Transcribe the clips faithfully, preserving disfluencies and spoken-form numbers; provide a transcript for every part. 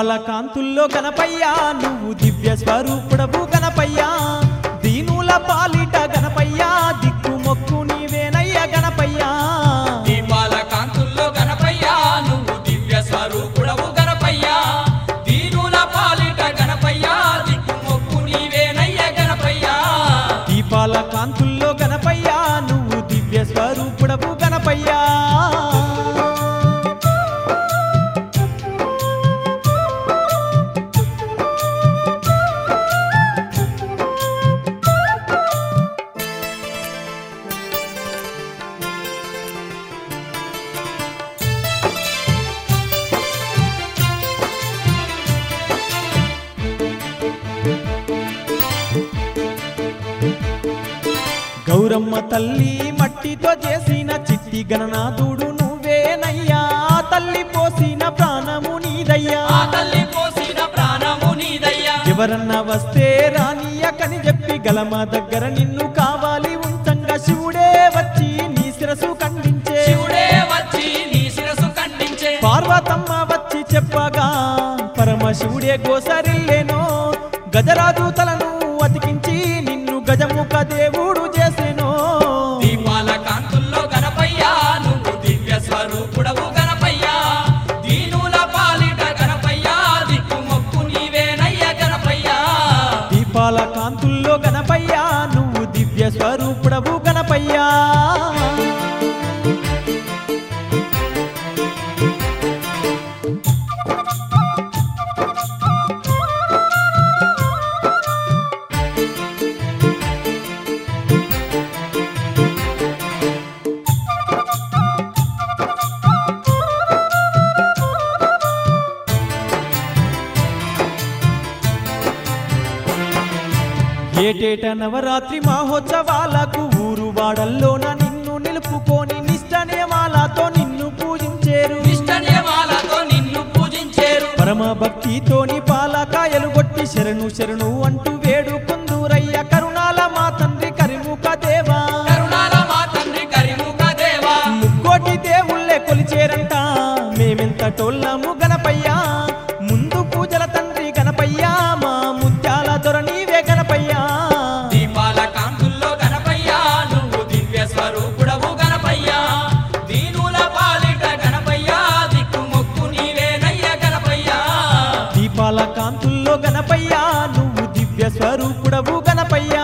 దీపాల కాంతుల్లో గణపయ్య నువ్వు దివ్య స్వరూపుడవు గణపయ్య దీనుల పాలిట గణపయ్య దిక్కు మొక్కు నీవేనయ్య గణపయ్య దీపాల కాంతుల్లో గణపయ్య నువ్వు దివ్య స్వరూపుడవు గణపయ్య దీనుల పాలిట గణపయ్య దిక్కు మొక్కు నీవేనయ్య గణపయ్య దీపాల కాంతుల్లో గణపయ్య నువ్వు దివ్య స్వరూపుడవు గణపయ్య గౌరమ్మ తల్లి మట్టితో చేసిన చిట్టి గణనాథుడు నువ్వేనయ్యా తల్లి పోసిన ప్రాణము నీదయ్యా ఆ తల్లి పోసిన ప్రాణము నీదయ్యా ఎవరన్నా వస్తే రానియకని చెప్పి గలమ దగ్గర నిన్ను కావాలి ఉంచంగా శివుడే వచ్చి నీ శిరసు ఖండించే శివుడే వచ్చి నీ శిరసు ఖండించే పార్వతమ్మ వచ్చి చెప్పగా పరమశివుడే గోసరిల్లేనో గజరాజు తలను అతికించి నిన్ను గజముఖ దేవుడు చేసెనో దీపాల కాంతుల్లో గణపయ్య నువ్వు దివ్య స్వరూపుడవు గణపయ్య దీనుల పాలిట గణపయ్య దిక్కు మొక్కు నీవేనయ్య గణపయ్య దీపాల కాంతుల్లో గణపయ్య నువ్వు దివ్య స్వరూపుడవు గణపయ్య ఏటేట నవరాత్రి మహోత్సవాలకు ఊరు వాడల్లోన నిన్ను నిలుపుకొని నిష్ట నియమాలతో నిన్ను పూజించేరు నిష్ట నియమాలతో నిన్ను పూజించేరు పరమ భక్తితోని పాలకాయలు కొట్టి శరణు శరణు అంటూ వేడుకుందురయ్య కరుణాల మా తండ్రి కరిముఖ దేవా కరుణాల మా తండ్రి కరిముఖ దేవా ముక్కోటి దేవుళ్ళే కొలిచేరంట మేమెంత టోళ్ళము గణపయ్య ముందు పూజల తండ్రి గణపయ్య మా ముత్యాల దొర నీవే గణపయ్య దీపాల కాంతుల్లో గణపయ్య నువ్వు దివ్య స్వరూపుడవు గణపయ్య దీనుల పాలిట గణపయ్య దిక్కు మొక్కు నీవేనయ్య గణపయ్య దీపాల కాంతుల్లో గణపయ్య నువ్వు దివ్య స్వరూపుడవు గణపయ్య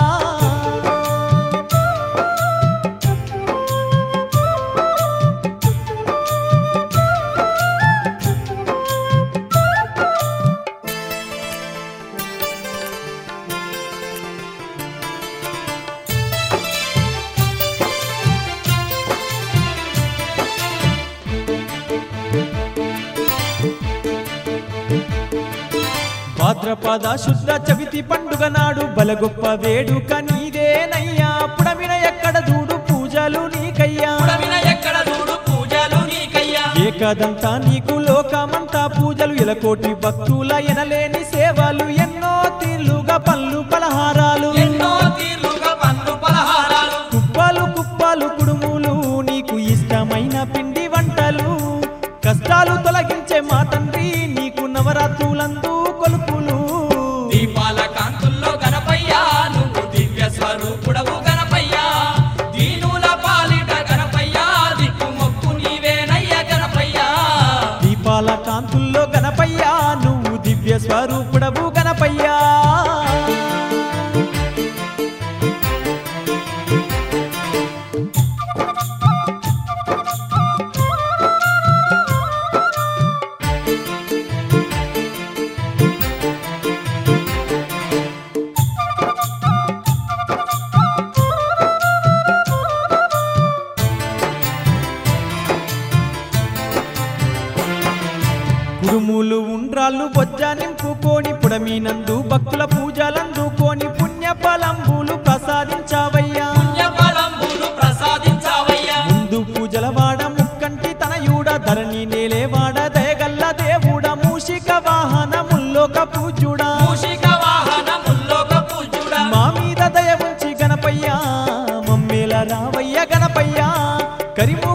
భాద్రపద శుద్ధ చవితి పండుగ నాడు బలగొప్ప వేడుక నీదేనయ్యా పుడమిన ఎక్కడ చూడు పూజలు నీకయ్యా పుడమిన ఎక్కడ చూడు పూజలు నీకయ్యా ఏకదంతా నీకు లోకమంతా పూజలు ఇలకోటి భక్తుల ఎనలేని సేవలు ఎన్నో తీర్లుగా పళ్ళు పలహారాలు ఎన్నో తీర్లుగా పండ్లు పలహారాలు కుప్పలు కుప్పలు కుడుములు నీకు ఇష్టమైన పిండి వంటలు కష్టాలు తొలగించే మా తండ్రి నీకు నవరాత్రులందు కొలుపులు దీపాల కాంతుల్లో గణపయ్య నువ్వు దివ్య స్వరూపుడవు గణపయ్య దీనుల పాలిట గణపయ్య దిక్కు మొక్కు నీవేనయ్య గణపయ్య దీపాల కాంతుల్లో గణపయ్య నువ్వు దివ్య స్వరూపుడవు గణపయ్య కుడుములు ఉండ్రాళ్ళు బొజ్జ నింపుకొని పుడమినందు భక్తుల పూజలందుకొని పుణ్య ఫలంబులు ప్రసాదించావయ్యా పుణ్యఫలంబులు ప్రసాదించావయ్యా ముందు పూజల వాడ ముక్కంటి తనయుడ ధరణి నేలేవాడ దయగల్ల దేవుడ మూషిక వాహనముల్లోక పూజుడా మూషిక వాహనముల్లోక పూజుడా మా మీద దయ ఉంచి గణపయ్య మమ్మేల రావయ్య గణపయ్య కరిమ